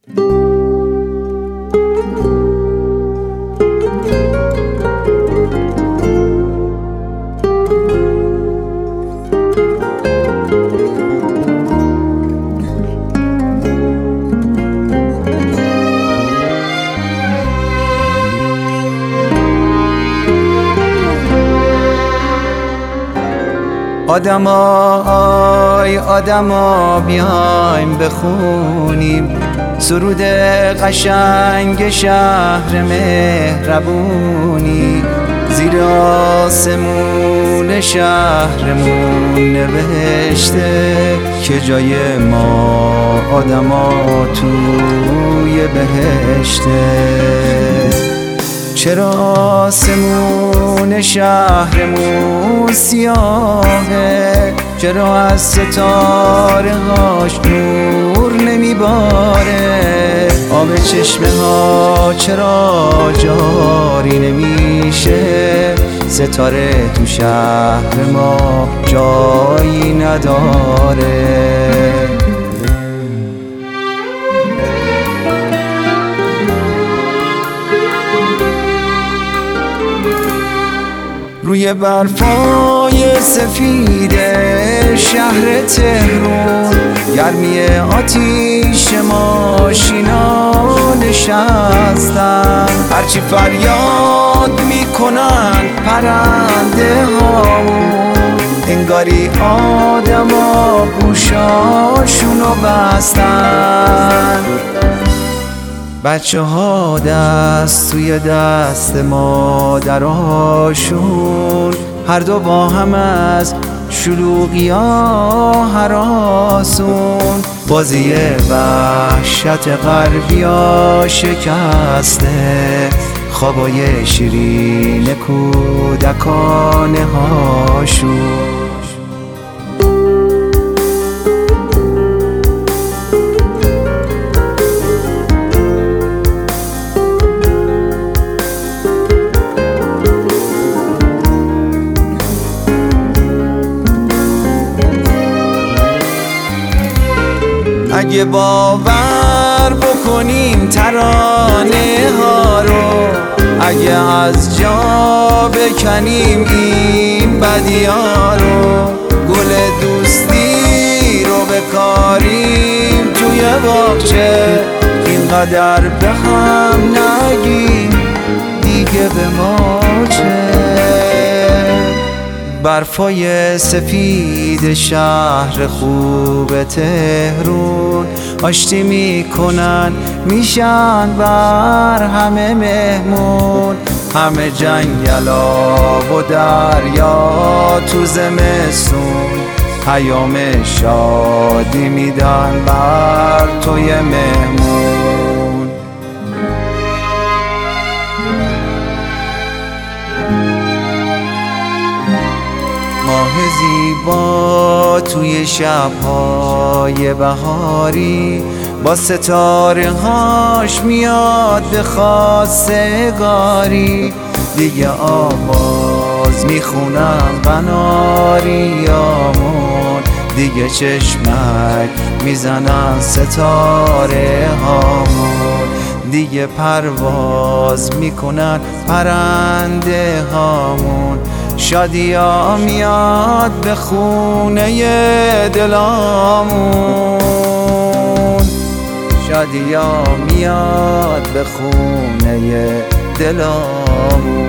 آدما بیایم بخونیم سرود قشنگ شهر مهربونی. زیر آسمون شهرمون نوشته که جای ما آدما توی بهشته. چرا آسمون شهرمون سیاهه؟ چرا از ستاره هاش نور نمیباره؟ آب چشمه ها چرا جاری نمیشه؟ ستاره تو شهر ما جایی نداره. روی برفای سفید شهر تهرون گرمی آتیش ماشینا نشستن. هرچی فریاد میکنن پرنده هامون انگاری آدما گوشاشونو بستن. بچه ها دست توی دست مادراشون هر دو با هم از شلوغی ها هراسون. بازی وحشت غربی ها شکسته خوابای شیرین کودکانه هاشون. اگه باور بکنیم ترانه ها رو، اگه از جا بکنیم این بدی ها رو، گل دوستی رو بکاریم توی باغچه، اینقدر به هم نگیم دیگه به ما چه. برفای سفید شهر خوب تهرون آشتی میکنن میشن بر همه مهمون. همه جنگلا و دریا تو زمستون پیام شادی میدن بر توی مهمون. ماه زیبا توی شب‌های بهاری با ستاره هاش میاد به خواستگاری. دیگه آواز میخونم قناریامون، دیگه چشمک میزنن ستاره هامون، دیگه پرواز میکنن پرنده هامون. شادیا میاد به خونه دلامون، شادیا میاد به خونه دلامون.